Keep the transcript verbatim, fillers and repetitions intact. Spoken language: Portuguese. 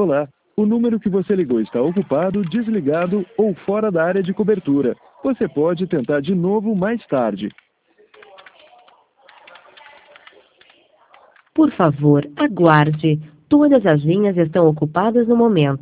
Olá, o número que você ligou está ocupado, desligado ou fora da área de cobertura. Você pode tentar de novo mais tarde. Por favor, aguarde. Todas as linhas estão ocupadas no momento.